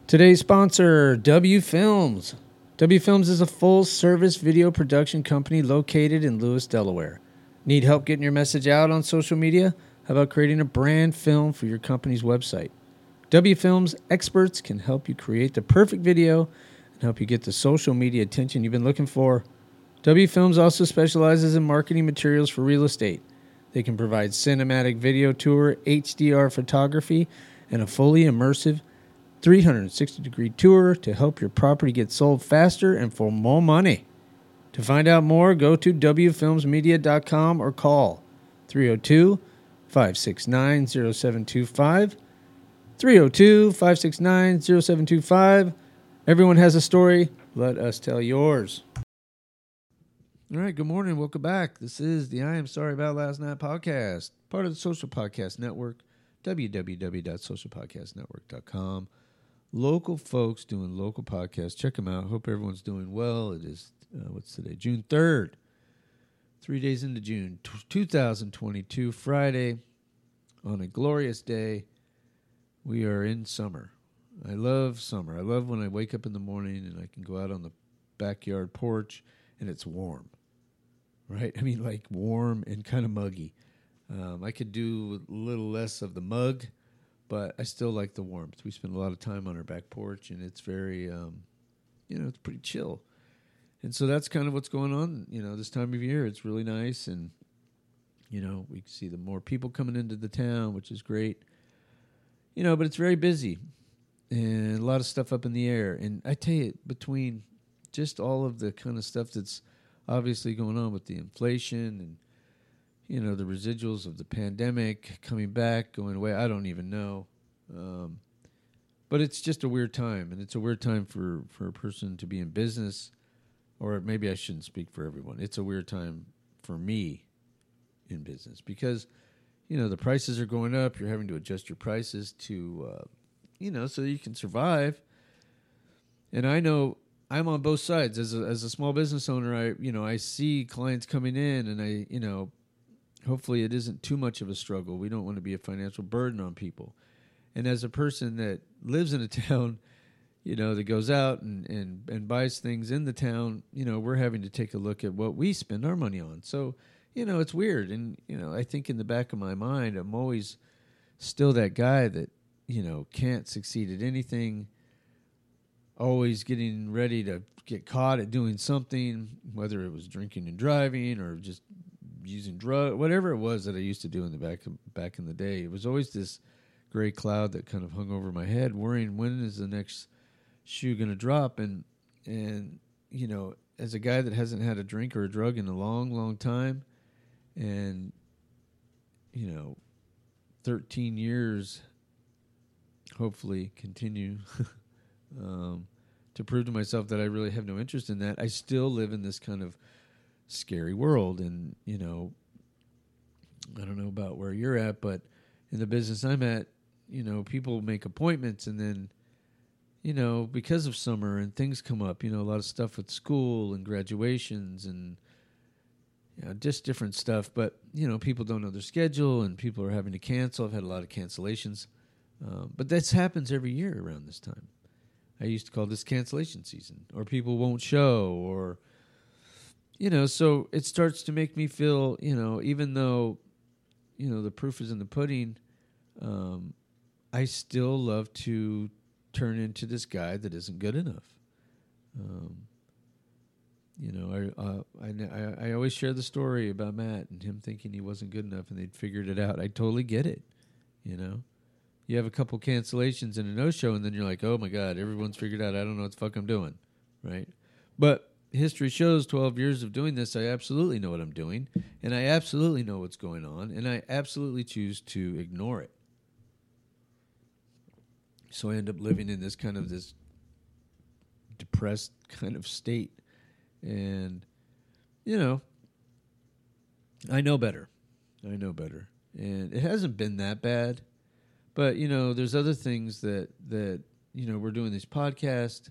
Today's sponsor, W Films. W Films is a full-service video production company located in Lewis, Delaware. Need help getting your message out on social media? How about creating a brand film for your company's website? W Films experts can help you create the perfect video and help you get the social media attention you've been looking for. W Films also specializes in marketing materials for real estate. They can provide cinematic video tour, HDR photography, and a fully immersive 360-degree tour to help your property get sold faster and for more money. To find out more, go to wfilmsmedia.com or call 302-569-0725. 302-569-0725. Everyone has a story. Let us tell yours. All right, good morning. Welcome back. This is the I Am Sorry About Last Night podcast, part of the Social Podcast Network, www.socialpodcastnetwork.com. Local folks doing local podcasts. Check them out. Hope everyone's doing well. It is, what's today? June 3rd. 3 days into June 2022, Friday, on a glorious day. We are in summer. I love summer. I love when I wake up in the morning and I can go out on the backyard porch and it's warm, right? I mean, like warm and kind of muggy. I could do a little less of the mug, but I still like the warmth. We spend a lot of time on our back porch, and it's very, it's pretty chill. And so that's kind of what's going on, this time of year. It's really nice, and, we can see the more people coming into the town, which is great. But it's very busy, and a lot of stuff up in the air. And I tell you, between just all of the kind of stuff that's obviously going on with the inflation and, the residuals of the pandemic coming back, going away. I don't even know. But it's just a weird time, and it's a weird time for a person to be in business, or maybe I shouldn't speak for everyone. It's a weird time for me in business because, the prices are going up. You're having to adjust your prices to, so you can survive. And I know I'm on both sides. As a small business owner, I see clients coming in, and hopefully it isn't too much of a struggle. We don't want to be a financial burden on people. And as a person that lives in a town, that goes out and buys things in the town, we're having to take a look at what we spend our money on. So, it's weird. And, I think in the back of my mind, I'm always still that guy that, can't succeed at anything, always getting ready to get caught at doing something, whether it was drinking and driving or just using drugs, whatever it was that I used to do in the back in the day. It was always this gray cloud that kind of hung over my head, worrying when is the next shoe going to drop. And as a guy that hasn't had a drink or a drug in a long, long time, and 13 years, hopefully continue to prove to myself that I really have no interest in that. I still live in this kind of scary world, and I don't know about where you're at, but in the business I'm at, people make appointments, and then because of summer and things come up, a lot of stuff with school and graduations and just different stuff, but people don't know their schedule and people are having to cancel. I've had a lot of cancellations, but that happens every year around this time. I used to call this cancellation season, or people won't show, or so it starts to make me feel, even though, the proof is in the pudding, I still love to turn into this guy that isn't good enough. I always share the story about Matt and him thinking he wasn't good enough and they'd figured it out. I totally get it, You have a couple cancellations and a no-show, and then you're like, oh, my God, everyone's figured out I don't know what the fuck I'm doing, right? But history shows 12 years of doing this, I absolutely know what I'm doing, and I absolutely know what's going on, and I absolutely choose to ignore it. So I end up living in this depressed kind of state. And, I know better. And it hasn't been that bad. But, there's other things that we're doing this podcast,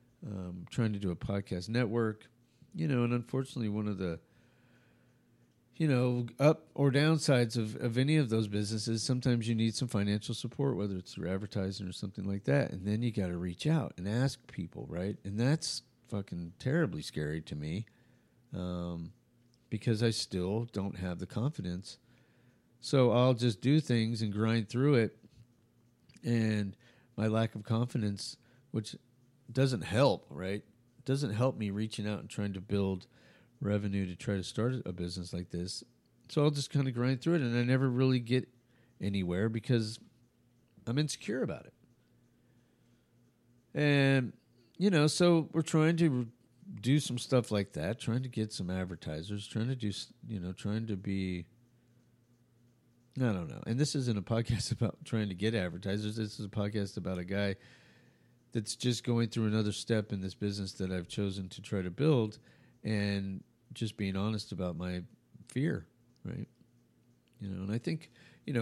trying to do a podcast network, and unfortunately one of the, up or downsides of any of those businesses, sometimes you need some financial support, whether it's through advertising or something like that. And then you got to reach out and ask people, right? And that's fucking terribly scary to me, because I still don't have the confidence. So I'll just do things and grind through it. And my lack of confidence, which doesn't help, right? Doesn't help me reaching out and trying to build revenue to try to start a business like this. So I'll just kind of grind through it, and I never really get anywhere because I'm insecure about it. And, so we're trying to do some stuff like that, trying to get some advertisers, trying to do, trying to be, I don't know. And this isn't a podcast about trying to get advertisers. This is a podcast about a guy that's just going through another step in this business that I've chosen to try to build, and just being honest about my fear, right? And I think,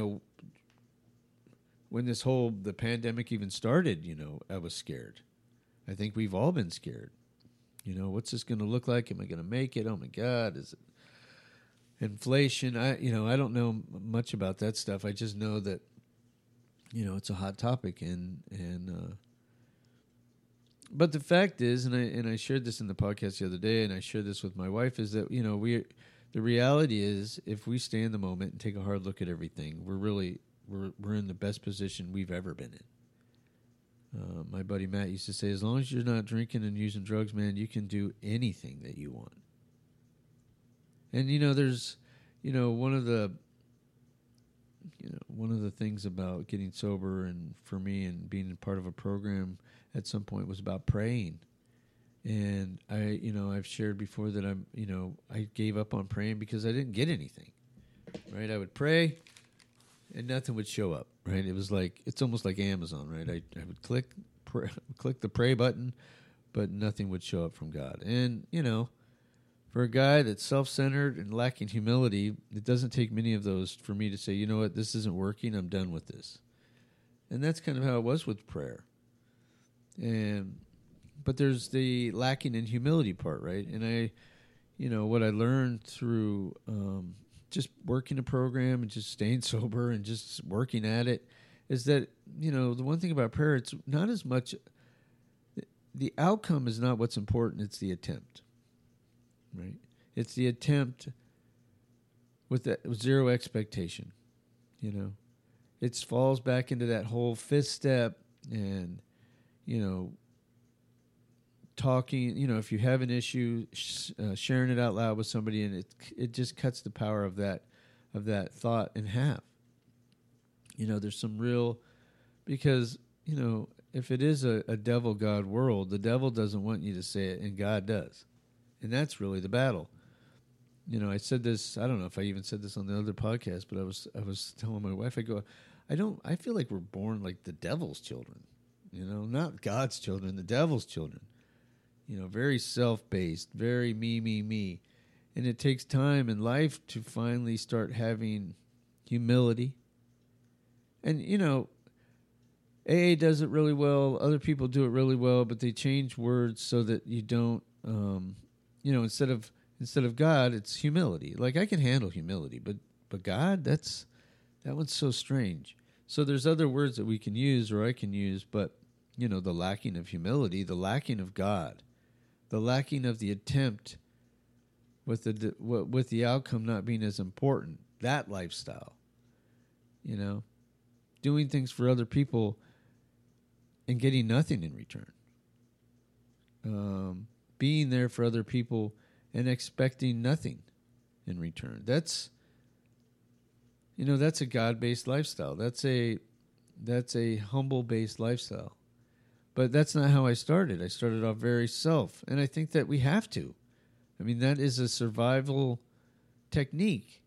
when the pandemic even started, I was scared. I think we've all been scared. What's this going to look like? Am I going to make it? Oh my God, is it inflation? I don't know much about that stuff. I just know that, it's a hot topic, but the fact is, and I shared this in the podcast the other day, and I shared this with my wife, is that the reality is, if we stay in the moment and take a hard look at everything, we're in the best position we've ever been in. My buddy Matt used to say, as long as you're not drinking and using drugs, man, you can do anything that you want. And there's one of the things about getting sober, and for me, and being part of a program at some point, was about praying. And I've shared before that I gave up on praying because I didn't get anything, right? I would pray and nothing would show up, right? It was like, it's almost like Amazon, right? I would click the pray button, but nothing would show up from God. And, for a guy that's self-centered and lacking humility, it doesn't take many of those for me to say, you know what, this isn't working, I'm done with this. And that's kind of how it was with prayer. But there's the lacking in humility part, right? And what I learned through just working a program and just staying sober and just working at it is that, the one thing about prayer, it's not as much, the outcome is not what's important, it's the attempt, right? It's the attempt with zero expectation, It falls back into that whole fifth step and, talking, if you have an issue, sharing it out loud with somebody, and it just cuts the power of that thought in half. There's some real, because, if it is a devil-God world, the devil doesn't want you to say it, and God does. And that's really the battle. I said this, I don't know if I even said this on the other podcast, but I was telling my wife, I feel like we're born like the devil's children, not God's children, the devil's children. Very self-based, very me. And it takes time in life to finally start having humility. And, AA does it really well. Other people do it really well, but they change words so that you don't, instead of God, it's humility. Like, I can handle humility, but God, that one's so strange. So there's other words that we can use, or I can use, but, the lacking of humility, the lacking of God, the lacking of the attempt with the outcome not being as important, that lifestyle, doing things for other people and getting nothing in return, being there for other people and expecting nothing in return. That's a God-based lifestyle. That's a humble-based lifestyle. But that's not how I started. I started off very self. And I think that we have to. I mean, that is a survival technique.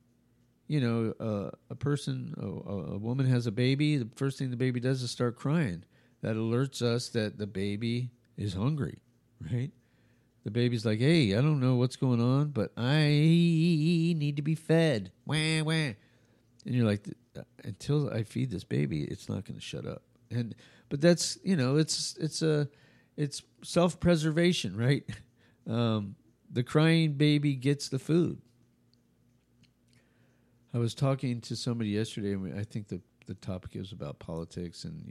A woman has a baby. The first thing the baby does is start crying. That alerts us that the baby is hungry, right? The baby's like, hey, I don't know what's going on, but I need to be fed. Wah, wah. And you're like, until I feed this baby, it's not going to shut up. But that's, it's self-preservation, right? The crying baby gets the food. I was talking to somebody yesterday, and I think the topic was about politics and,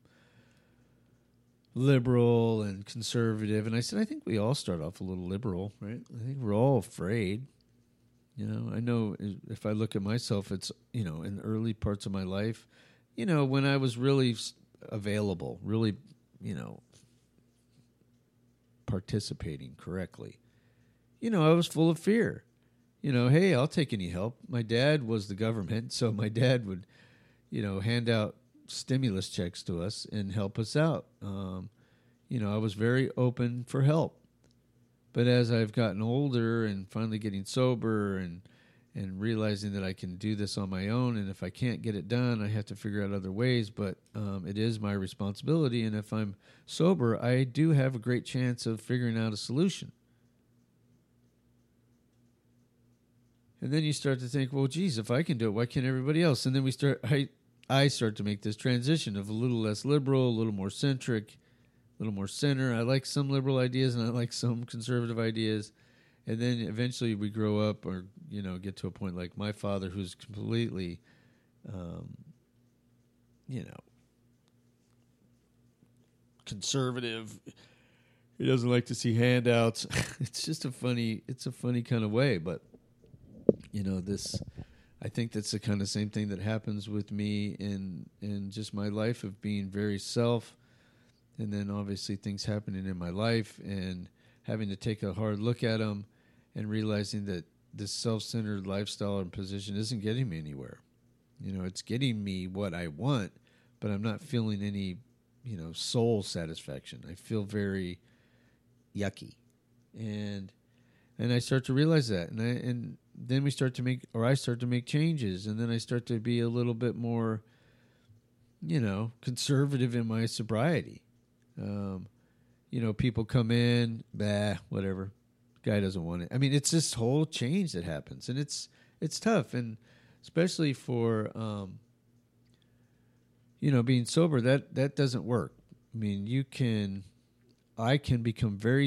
liberal and conservative. And I said, I think we all start off a little liberal, right? I think we're all afraid. I know if I look at myself, it's, in the early parts of my life, when I was really available, really, participating correctly, I was full of fear. Hey, I'll take any help. My dad was the government, so my dad would, hand out stimulus checks to us and help us out. I was very open for help. But as I've gotten older and finally getting sober and realizing that I can do this on my own, and if I can't get it done, I have to figure out other ways, but it is my responsibility, and if I'm sober, I do have a great chance of figuring out a solution. And then you start to think, well, geez, if I can do it, why can't everybody else? And then I start to make this transition of a little less liberal, a little more centric, a little more center. I like some liberal ideas and I like some conservative ideas. And then eventually we grow up or, get to a point like my father, who's completely, conservative. He doesn't like to see handouts. It's a funny kind of way. But, I think that's the kind of same thing that happens with me in just my life of being very self. And then obviously things happening in my life and having to take a hard look at them and realizing that this self-centered lifestyle and position isn't getting me anywhere. It's getting me what I want, but I'm not feeling any, soul satisfaction. I feel very yucky. And I start to realize that. And then I start to make changes. And then I start to be a little bit more, conservative in my sobriety. People come in, whatever. Guy doesn't want it. I mean, it's this whole change that happens, and it's tough, and especially for being sober. That doesn't work. I mean, I can become very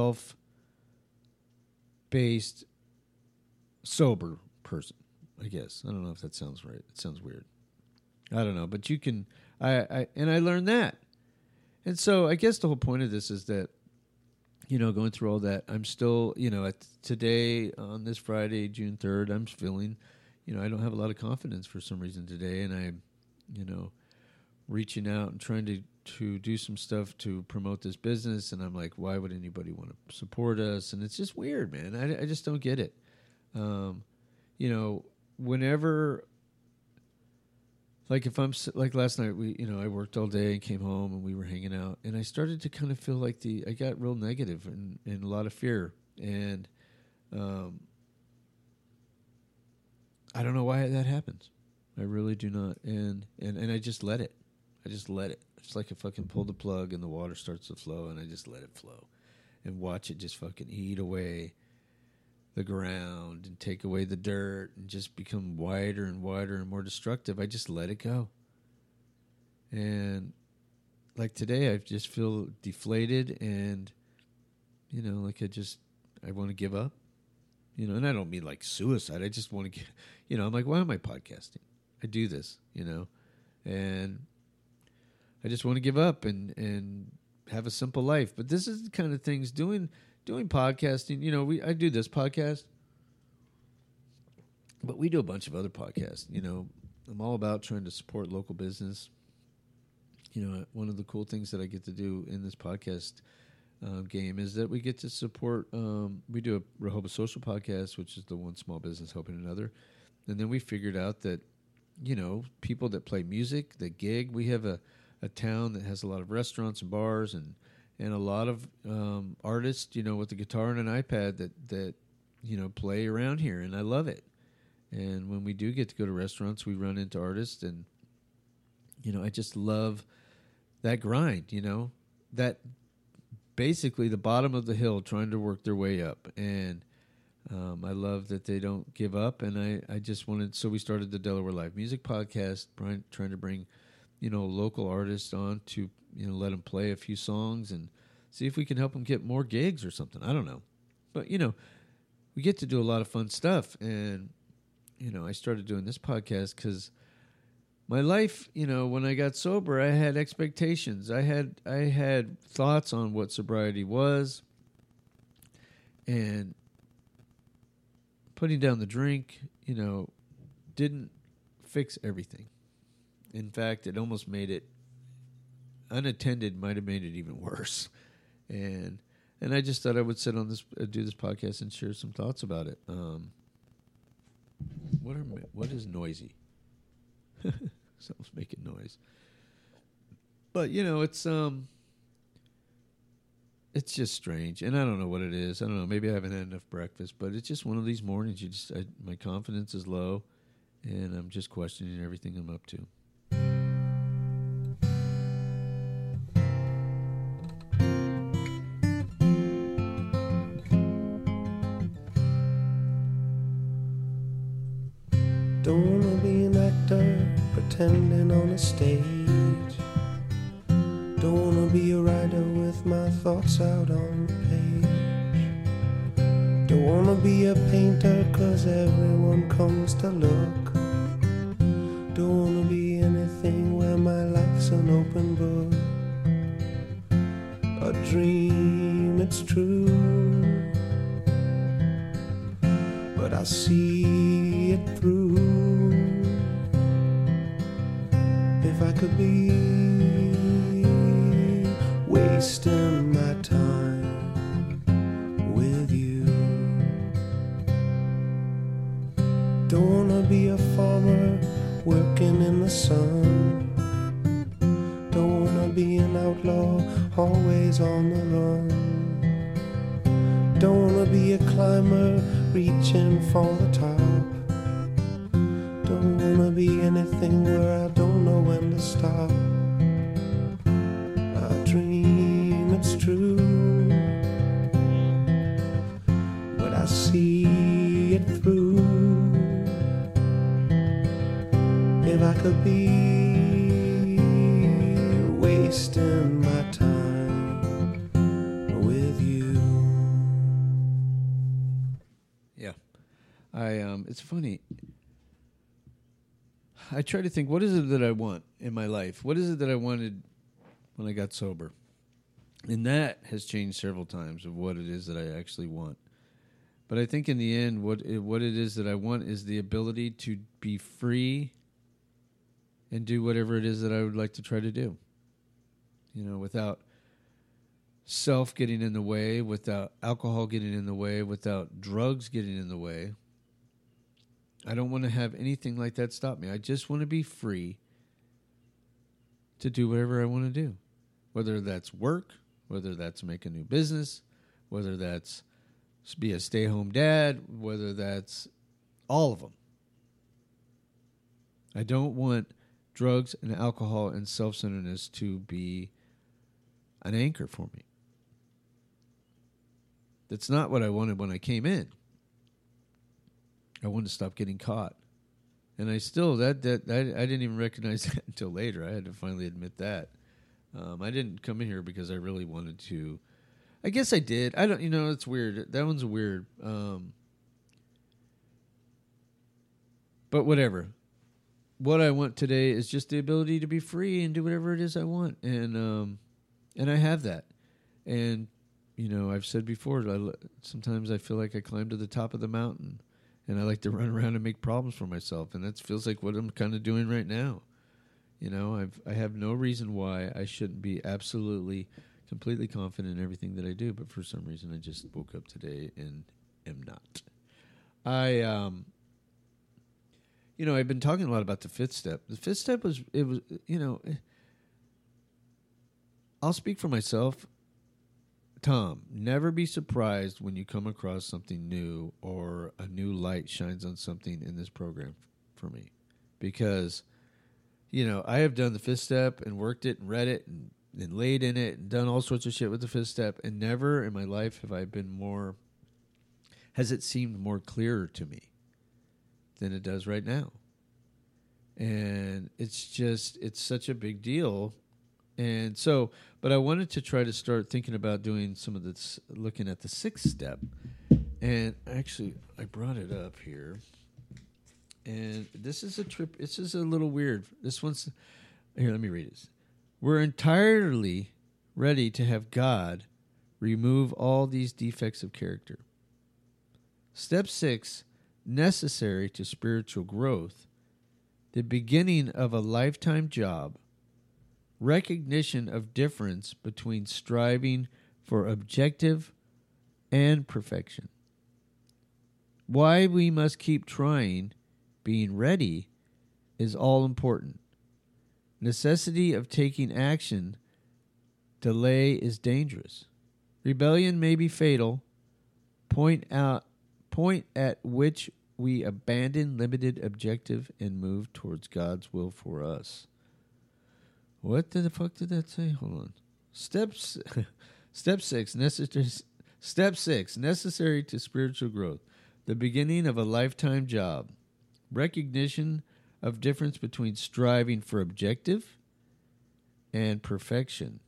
self-based, sober person. I guess I don't know if that sounds right. It sounds weird. I don't know, but you can. I learned that. And so I guess the whole point of this is that, going through all that, I'm still, today on this Friday, June 3rd, I'm feeling, I don't have a lot of confidence for some reason today. And I'm, reaching out and trying to do some stuff to promote this business. And I'm like, why would anybody want to support us? And it's just weird, man. I just don't get it. Whenever... Like if I'm like last night, I worked all day and came home and we were hanging out, and I started to kind of feel like I got real negative and a lot of fear, and I don't know why that happens. I really do not, and I just let it. It's like I fucking pull the plug and the water starts to flow, and I just let it flow, and watch it just fucking eat away the ground and take away the dirt and just become wider and wider and more destructive. I just let it go. And like today, I just feel deflated and, like I want to give up, and I don't mean like suicide. I just want to get, I'm like, why am I podcasting? I do this, and I just want to give up and have a simple life. But this is the kind of things doing podcasting, I do this podcast, but we do a bunch of other podcasts. I'm all about trying to support local business. One of the cool things that I get to do in this podcast game is that we get to support, we do a Rehoboth Social Podcast, which is the one small business helping another. And then we figured out that, people that play music, that gig, we have a town that has a lot of restaurants and bars and a lot of artists, with a guitar and an iPad that play around here, and I love it. And when we do get to go to restaurants, we run into artists, and I just love that grind. That basically the bottom of the hill, trying to work their way up, and I love that they don't give up. And I just wanted, so we started the Delaware Live Music Podcast, trying to bring local artists on to let them play a few songs and see if we can help them get more gigs or something. I don't know. But, we get to do a lot of fun stuff. And I started doing this podcast because my life, when I got sober, I had expectations. I had thoughts on what sobriety was, and putting down the drink, didn't fix everything. In fact, it almost made it unattended. Might have made it even worse. And I just thought I would sit on this, do this podcast, and share some thoughts about it. What is noisy? Someone's making noise. But it's just strange, and I don't know what it is. I don't know. Maybe I haven't had enough breakfast, but it's just one of these mornings. My confidence is low, and I'm just questioning everything I'm up to. Don't wanna be an actor pretending on a stage. Don't wanna be a writer with my thoughts out on the page. Don't wanna be a painter 'cause everyone comes to look. Don't wanna be anything where my life's an open book. A dream, it's true, but I see it through. If I could be wasting my time with you. Don't wanna be a farmer working in the sun. Don't wanna be an outlaw always on the run. Don't wanna be a climber reaching for the top. Don't wanna be anything where I don't know when to stop. I dream it's true, but I see it through. If I could be wasting my time with you. Yeah. It's funny. I try to think, what is it that I want in my life? What is it that I wanted when I got sober? And that has changed several times of what it is that I actually want. But I think in the end, what it is that I want is the ability to be free and do whatever it is that I would like to try to do. Without self getting in the way, without alcohol getting in the way, without drugs getting in the way. I don't want to have anything like that stop me. I just want to be free to do whatever I want to do. Whether that's work, whether that's make a new business, whether that's be a stay-home dad, whether that's all of them. I don't want drugs and alcohol and self-centeredness to be an anchor for me. That's not what I wanted when I came in. I wanted to stop getting caught. And I still, I didn't even recognize that until later. I had to finally admit that. I didn't come in here because I really wanted to. I guess I did. I don't, it's weird. That one's weird. But whatever. What I want today is just the ability to be free and do whatever it is I want. And I have that. And, I've said before, sometimes I feel like I climb to the top of the mountain. And I like to run around and make problems for myself. And that feels like what I'm kind of doing right now. I have no reason why I shouldn't be absolutely, completely confident in everything that I do. But for some reason, I just woke up today and am not. I've been talking a lot about the fifth step. The fifth step I'll speak for myself. Tom, never be surprised when you come across something new or a new light shines on something in this program for me. Because, I have done the fifth step and worked it and read it and laid in it and done all sorts of shit with the fifth step. And never in my life has it seemed more clearer to me than it does right now. And it's such a big deal. And so, but I wanted to try to start thinking about doing some of this, looking at the sixth step. And actually, I brought it up here. And this is a trip. This is a little weird. This one's here. Let me read it. We're entirely ready to have God remove all these defects of character. Step 6, necessary to spiritual growth, the beginning of a lifetime job, recognition of difference between striving for objective and perfection. Why we must keep trying, being ready, is all important. Necessity of taking action, delay is dangerous. Rebellion may be fatal. Point at which we abandon limited objective and move towards God's will for us. What the fuck did that say? Hold on. Step 6, necessary to spiritual growth. The beginning of a lifetime job. Recognition of difference between striving for objective and perfection.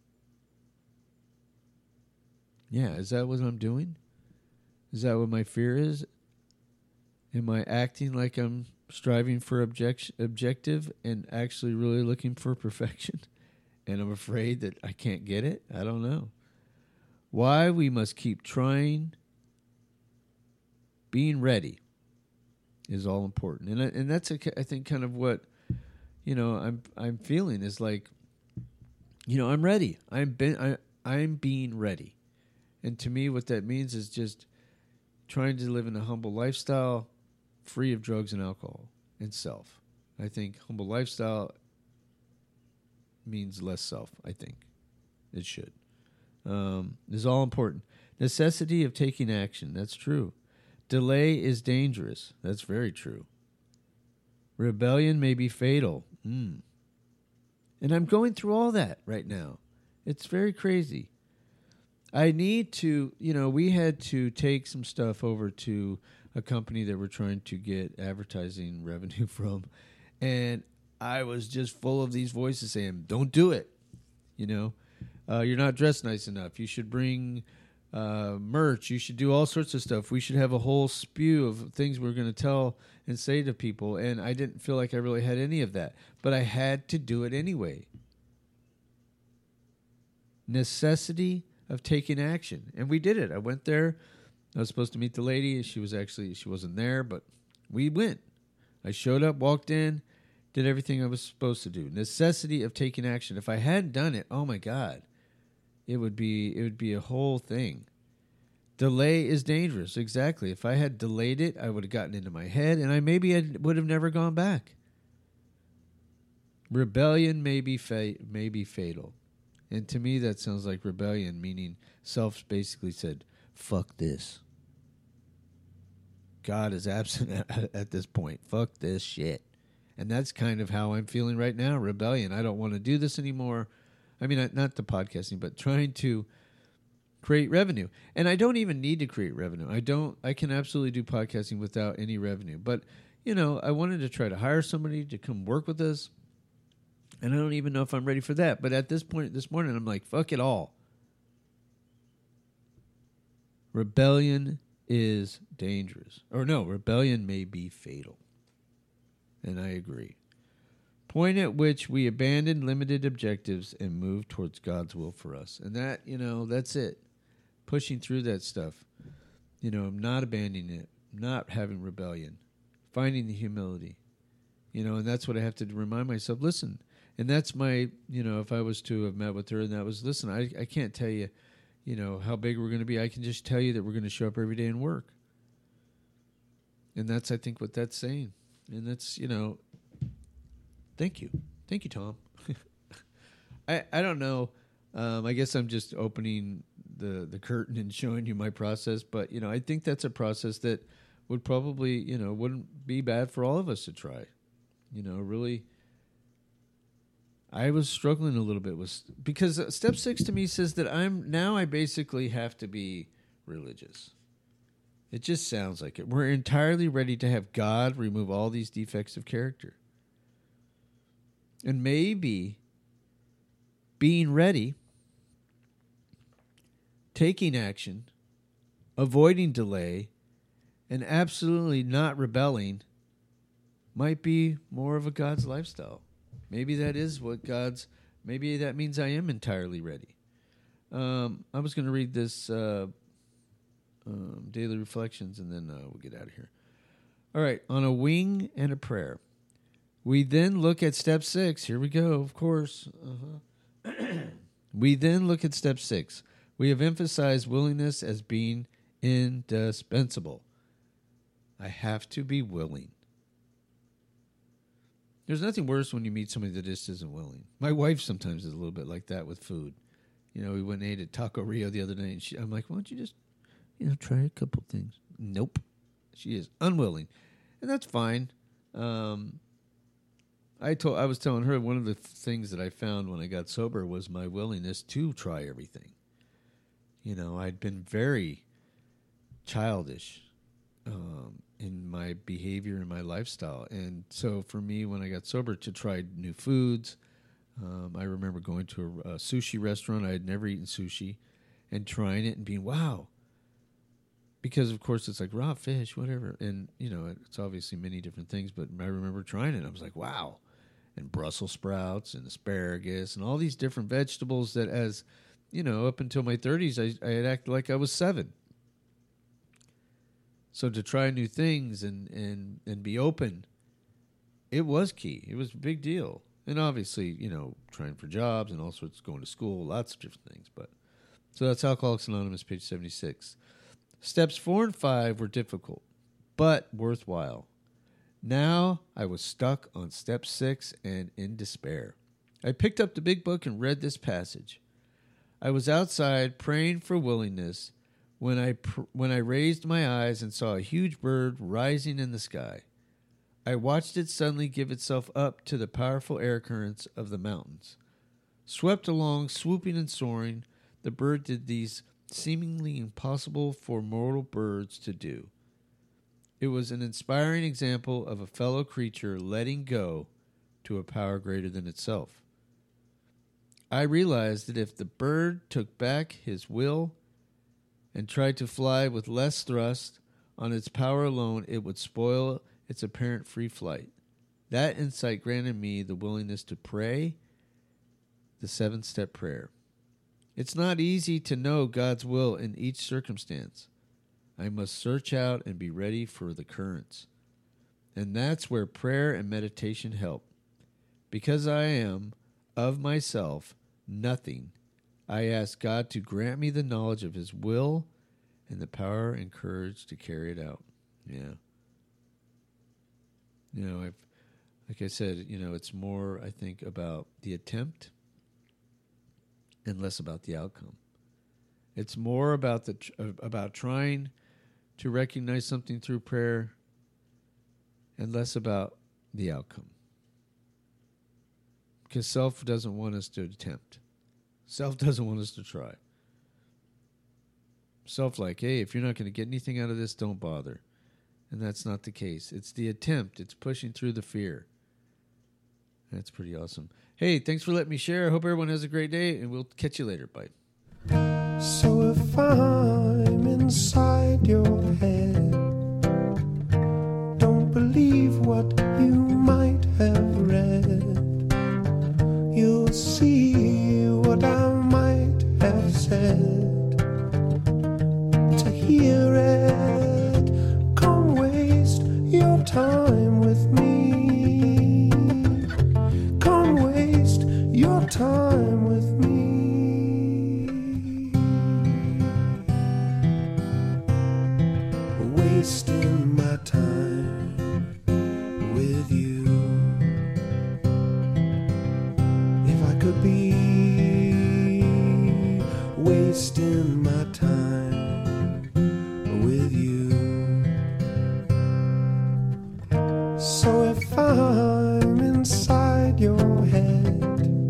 Yeah, is that what I'm doing? Is that what my fear is? Am I acting like I'm striving for objective and actually really looking for perfection? And I'm afraid that I can't get it? I don't know. Why we must keep trying, being ready is all important. And that's, I think, kind of what, I'm feeling is like, I'm ready. I'm being ready. And to me, what that means is just trying to live in a humble lifestyle, free of drugs and alcohol and self. I think humble lifestyle means less self, I think. It should. Is all important. Necessity of taking action. That's true. Delay is dangerous. That's very true. Rebellion may be fatal. And I'm going through all that right now. It's very crazy. I need to, we had to take some stuff over to a company that we're trying to get advertising revenue from. And I was just full of these voices saying, don't do it. You're not dressed nice enough. You should bring merch. You should do all sorts of stuff. We should have a whole spew of things we're going to tell and say to people. And I didn't feel like I really had any of that. But I had to do it anyway. Necessity of taking action. And we did it. I went there. I was supposed to meet the lady. She wasn't there, but we went. I showed up, walked in, did everything I was supposed to do. Necessity of taking action. If I hadn't done it, oh my God, it would be a whole thing. Delay is dangerous. Exactly. If I had delayed it, I would have gotten into my head, and I would have never gone back. Rebellion may be fatal. And to me, that sounds like rebellion, meaning self basically said, fuck this. God is absent at this point. Fuck this shit. And that's kind of how I'm feeling right now, rebellion. I don't want to do this anymore. I mean, not the podcasting, but trying to create revenue. And I don't even need to create revenue. I can absolutely do podcasting without any revenue. But, I wanted to try to hire somebody to come work with us. And I don't even know if I'm ready for that. But at this point, this morning, I'm like, fuck it all. Rebellion is dangerous. Or no, rebellion may be fatal. And I agree. Point at which we abandon limited objectives and move towards God's will for us. And that, that's it. Pushing through that stuff. I'm not abandoning it. Not having rebellion. Finding the humility. And that's what I have to remind myself. Listen, and that's my, if I was to have met with her and that was, listen, I can't tell you, how big we're going to be. I can just tell you that we're going to show up every day and work. And that's, I think, what that's saying. And that's, thank you. Thank you, Tom. I don't know. I guess I'm just opening the curtain and showing you my process. But, I think that's a process that would probably, wouldn't be bad for all of us to try. Really, I was struggling a little bit with, because step 6 to me says that I basically have to be religious. It just sounds like it. We're entirely ready to have God remove all these defects of character. And maybe being ready, taking action, avoiding delay, and absolutely not rebelling might be more of a God's lifestyle. Maybe that is what maybe that means I am entirely ready. I was going to read this Daily Reflections, and then we'll get out of here. All right, on a wing and a prayer. We then look at step 6. Here we go, of course. We then look at step 6. We have emphasized willingness as being indispensable. I have to be willing. There's nothing worse when you meet somebody that just isn't willing. My wife sometimes is a little bit like that with food. You know, we went and ate at Taco Rio the other night, and I'm like, why don't you just, try a couple things? Nope. She is unwilling. And that's fine. I was telling her one of the things that I found when I got sober was my willingness to try everything. I'd been very childish in my behavior and my lifestyle. And so for me, when I got sober, to try new foods, I remember going to a sushi restaurant. I had never eaten sushi, and trying it and being, wow. Because, of course, it's like raw fish, whatever. And, it's obviously many different things, but I remember trying it. I was like, wow. And Brussels sprouts and asparagus and all these different vegetables that up until my 30s, I had acted like I was 7. So to try new things and be open, it was key. It was a big deal. And obviously, trying for jobs and all sorts, going to school, lots of different things. So that's Alcoholics Anonymous, page 76. Steps 4 and 5 were difficult, but worthwhile. Now I was stuck on step 6 and in despair. I picked up the big book and read this passage. I was outside praying for willingness when I raised my eyes and saw a huge bird rising in the sky. I watched it suddenly give itself up to the powerful air currents of the mountains. Swept along, swooping and soaring, the bird did these seemingly impossible for mortal birds to do. It was an inspiring example of a fellow creature letting go to a power greater than itself. I realized that if the bird took back his will and tried to fly with less thrust on its power alone, it would spoil its apparent free flight. That insight granted me the willingness to pray the 7-step prayer. It's not easy to know God's will in each circumstance. I must search out and be ready for the currents. And that's where prayer and meditation help. Because I am, of myself, nothing, I ask God to grant me the knowledge of His will and the power and courage to carry it out. Yeah. Like I said, it's more, I think, about the attempt and less about the outcome. It's more about about trying to recognize something through prayer and less about the outcome. Because self doesn't want us to attempt. Self doesn't want us to try. Self like, hey, if you're not going to get anything out of this, don't bother. And that's not the case. It's the attempt. It's pushing through the fear. That's pretty awesome. Hey, thanks for letting me share. I hope everyone has a great day, and we'll catch you later. Bye. So if I'm inside your head, don't believe what you might have read. You'll see what I might have said. To hear it, come waste your time with me. Come waste your time with me. Wasting my time with you. If I could be wasting my time with you. So if I'm inside your head,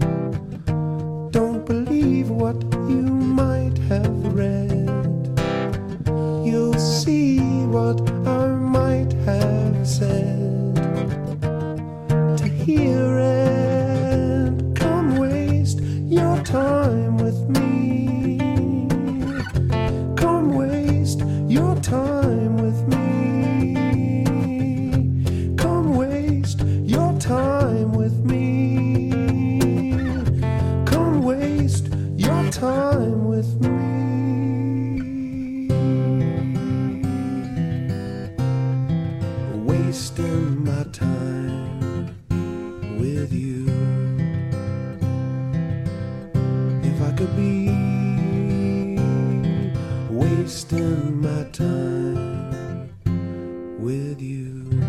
don't believe what you might have read. You'll see what I might have said. To hear it, come waste your time with me. Come waste your time with me. Come waste time with me. Wasting my time with you. If I could be wasting my time with you.